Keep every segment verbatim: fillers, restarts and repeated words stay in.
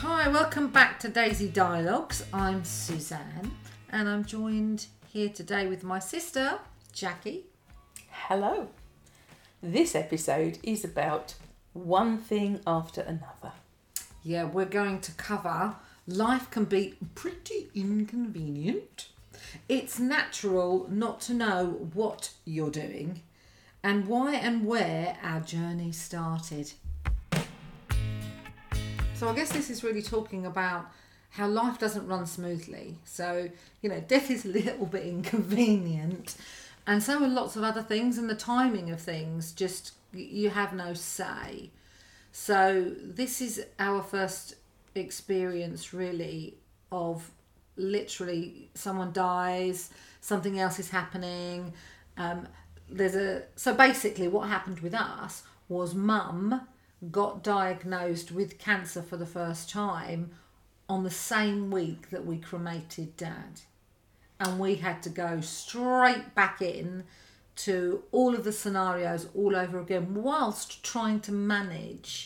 Hi, welcome back to Daisy Dialogues. I'm Suzanne and I'm joined here today with my sister, Jackie. Hello. This episode is about one thing after another. Yeah, we're going to cover life can be pretty inconvenient. It's natural not to know what you're doing and why and where our journey started. So I guess this is really talking about how life doesn't run smoothly. So, you know, death is a little bit inconvenient, and so are lots of other things, and the timing of things, just you have no say. So this is our first experience really of literally someone dies, something else is happening. Um, there's a so basically what happened with us was mum got diagnosed with cancer for the first time on the same week that we cremated dad. And we had to go straight back in to all of the scenarios all over again whilst trying to manage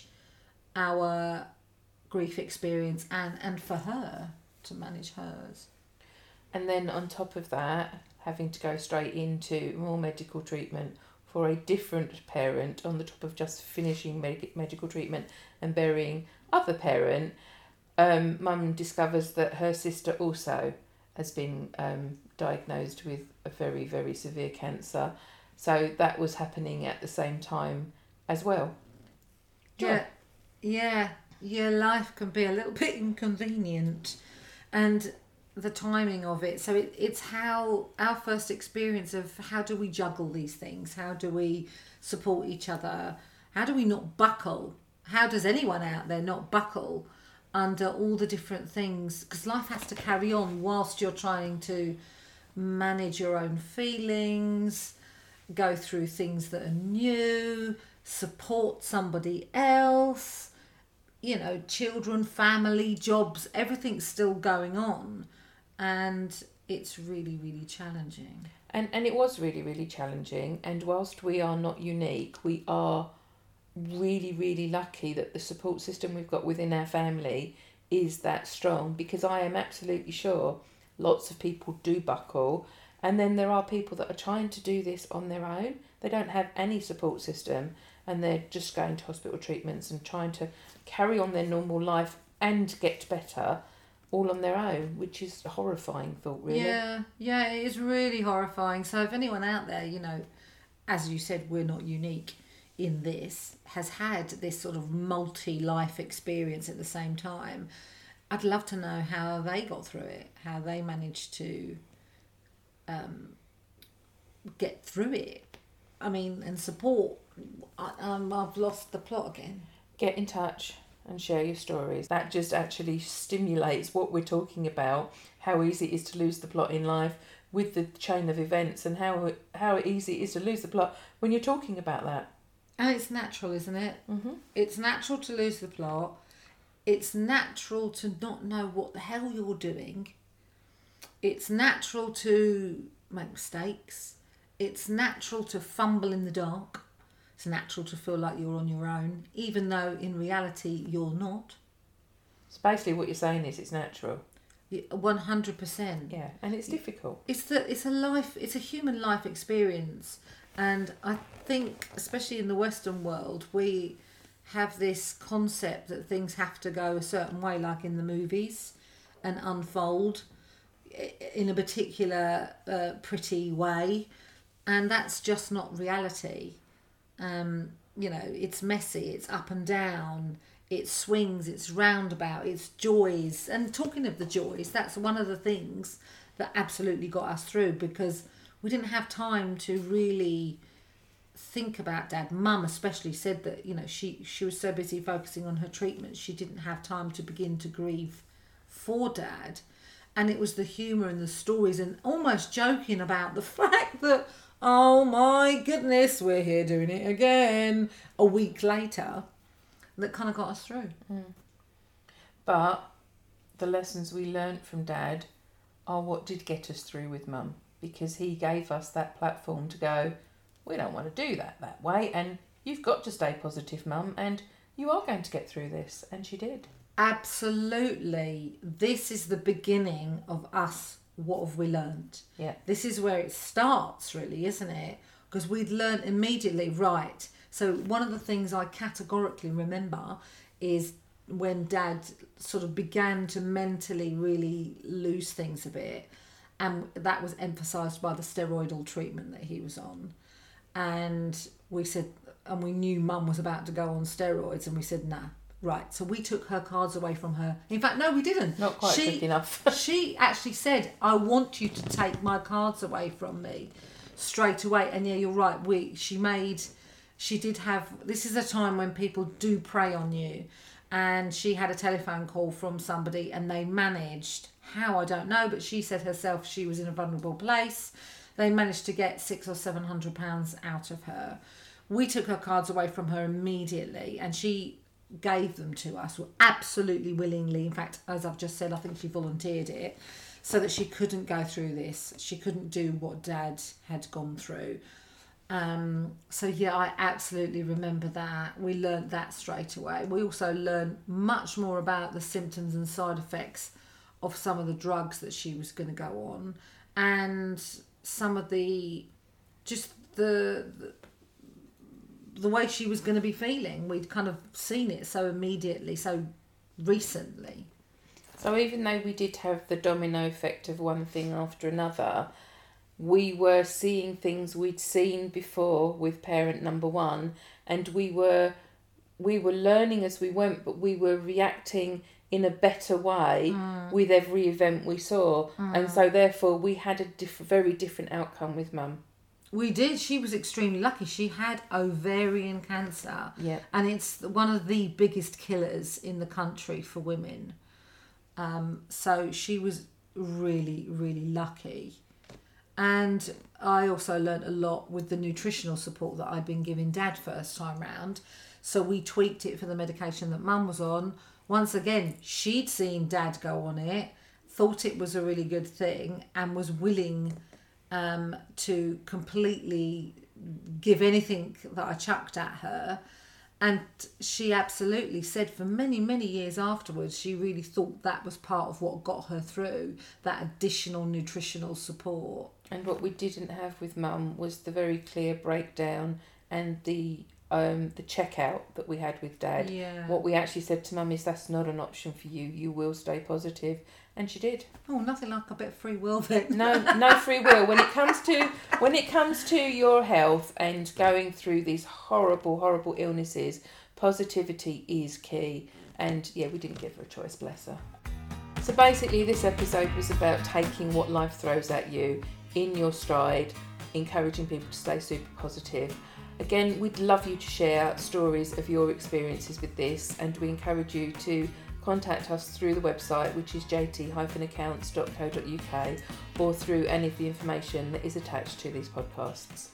our grief experience and, and for her to manage hers. And then on top of that, having to go straight into more medical treatment for a different parent on the top of just finishing med- medical treatment and burying other parent. Um, Mum discovers that her sister also has been um, diagnosed with a very, very severe cancer. So that was happening at the same time as well. Joy. Yeah, yeah, yeah, life can be a little bit inconvenient and the timing of it. So it, it's how our first experience of how do we juggle these things? How do we support each other? How do we not buckle? How does anyone out there not buckle under all the different things? Because life has to carry on whilst you're trying to manage your own feelings, go through things that are new, support somebody else, you know, children, family, jobs, everything's still going on. And it's really, really challenging. And and it was really, really challenging. And whilst we are not unique, we are really, really lucky that the support system we've got within our family is that strong, because I am absolutely sure lots of people do buckle. And then there are people that are trying to do this on their own. They don't have any support system and they're just going to hospital treatments and trying to carry on their normal life and get better all on their own, which is a horrifying thought, really. Yeah, yeah, it is really horrifying. So if anyone out there, you know, as you said, we're not unique in this, has had this sort of multi-life experience at the same time, I'd love to know how they got through it, how they managed to um, get through it. I mean, and support. I, um, I've lost the plot again. Get in touch and share your stories. That just actually stimulates what we're talking about, how easy it is to lose the plot in life with the chain of events, and how how easy it is to lose the plot when you're talking about that. And it's natural, isn't it? Mm-hmm. It's natural to lose the plot. It's natural to not know what the hell you're doing. It's natural to make mistakes. It's natural to fumble in the dark. It's natural to feel like you're on your own, even though in reality you're not. So basically what you're saying is it's natural. one hundred percent. Yeah, and it's difficult. It's the, it's a life, it's a human life experience. And I think, especially in the Western world, we have this concept that things have to go a certain way, like in the movies, and unfold in a particular uh, pretty way. And that's just not reality. Um, you know, it's messy, it's up and down, it swings, it's roundabout, it's joys. And talking of the joys, that's one of the things that absolutely got us through, because we didn't have time to really think about dad. Mum especially said that, you know, she, she was so busy focusing on her treatment, she didn't have time to begin to grieve for dad. And it was the humour and the stories and almost joking about the fact that, oh my goodness, we're here doing it again a week later, that kind of got us through. Mm. But the lessons we learnt from dad are what did get us through with mum, because he gave us that platform to go, we don't want to do that that way, and you've got to stay positive, mum, and you are going to get through this. And she did. Absolutely. This is the beginning of us. What have we learned? Yeah. This is where it starts, really, isn't it? Because we'd learned immediately, right. So one of the things I categorically remember is when Dad sort of began to mentally really lose things a bit, and that was emphasised by the steroidal treatment that he was on. And we said, and we knew Mum was about to go on steroids, and we said, nah. Right, so we took her cards away from her. In fact, no, we didn't. Not quite she, quick enough. She actually said, I want you to take my cards away from me straight away. And yeah, you're right. We She made, she did have, this is a time when people do prey on you. And she had a telephone call from somebody and they managed, how I don't know, but she said herself she was in a vulnerable place. They managed to get six or seven hundred pounds out of her. We took her cards away from her immediately, and she gave them to us absolutely willingly. In fact, as I've just said, I think she volunteered it so that she couldn't go through this. She couldn't do what Dad had gone through. Um, so yeah, I absolutely remember that. We learnt that straight away. We also learned much more about the symptoms and side effects of some of the drugs that she was going to go on, and some of the just the, the the way she was going to be feeling. We'd kind of seen it so immediately, so recently. So even though we did have the domino effect of one thing after another, we were seeing things we'd seen before with parent number one, and we were we were learning as we went, but we were reacting in a better way mm. with every event we saw. Mm. And so therefore we had a diff- very different outcome with Mum. We did. She was extremely lucky. She had ovarian cancer. Yeah. And it's one of the biggest killers in the country for women. Um, so she was really, really lucky. And I also learnt a lot with the nutritional support that I'd been giving Dad first time round. So we tweaked it for the medication that Mum was on. Once again, she'd seen Dad go on it, thought it was a really good thing, and was willing um, to completely give anything that I chucked at her. And she absolutely said for many, many years afterwards, she really thought that was part of what got her through, that additional nutritional support. And what we didn't have with Mum was the very clear breakdown and the um the checkout that we had with Dad. Yeah. What we actually said to Mum is, that's not an option for you. You will stay positive. And she did. Oh, nothing like a bit of free will then. No, no free will. When it comes to when it comes to your health and going through these horrible, horrible illnesses, positivity is key. And yeah, we didn't give her a choice, bless her. So basically this episode was about taking what life throws at you in your stride, encouraging people to stay super positive. Again, we'd love you to share stories of your experiences with this, and we encourage you to contact us through the website, which is j t dash accounts dot co dot u k, or through any of the information that is attached to these podcasts.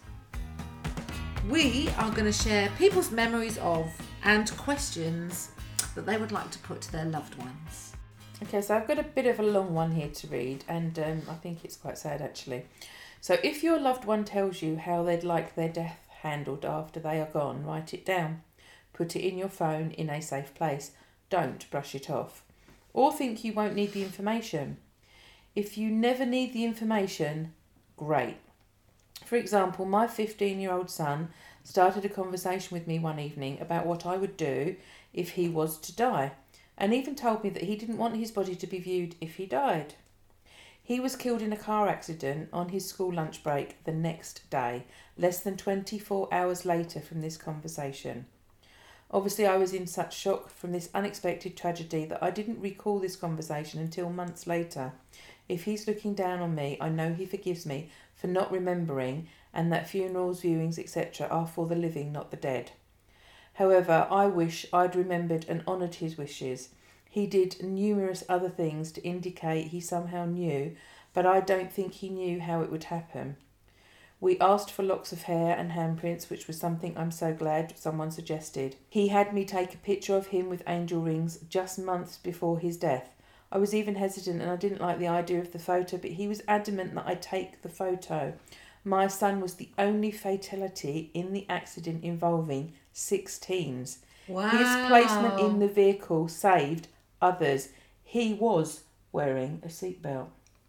We are going to share people's memories of and questions that they would like to put to their loved ones. Okay, so I've got a bit of a long one here to read, and um, I think it's quite sad actually. So if your loved one tells you how they'd like their death handled after they are gone, write it down. Put it in your phone in a safe place. Don't brush it off. Or think you won't need the information. If you never need the information, great. For example, my fifteen-year-old son started a conversation with me one evening about what I would do if he was to die, and even told me that he didn't want his body to be viewed if he died. He was killed in a car accident on his school lunch break the next day, less than twenty-four hours later from this conversation. Obviously, I was in such shock from this unexpected tragedy that I didn't recall this conversation until months later. If he's looking down on me, I know he forgives me for not remembering, and that funerals, viewings, et cetera are for the living, not the dead. However, I wish I'd remembered and honoured his wishes. He did numerous other things to indicate he somehow knew, but I don't think he knew how it would happen. We asked for locks of hair and handprints, which was something I'm so glad someone suggested. He had me take a picture of him with angel rings just months before his death. I was even hesitant and I didn't like the idea of the photo, but he was adamant that I take the photo. My son was the only fatality in the accident involving six teens. Wow. His placement in the vehicle saved others, he was wearing a seatbelt.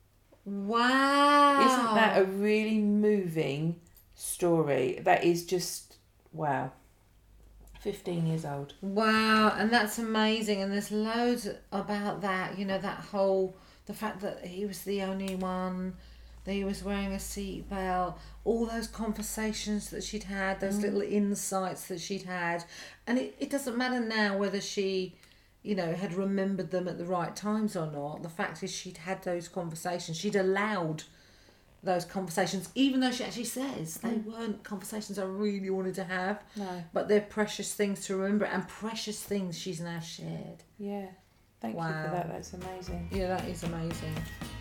Wow. Isn't that a really moving story? That is just, wow. fifteen years old. Wow, and that's amazing. And there's loads about that, you know, that whole, the fact that he was the only one, that he was wearing a seatbelt, all those conversations that she'd had, those mm. little insights that she'd had. And it, it doesn't matter now whether she, you know, had remembered them at the right times or not. The fact is she'd had those conversations. She'd allowed those conversations, even though she actually says they mm. weren't conversations I really wanted to have. No. But they're precious things to remember, and precious things she's now shared. Yeah. Thank wow. you for that. That's amazing. Yeah, that is amazing.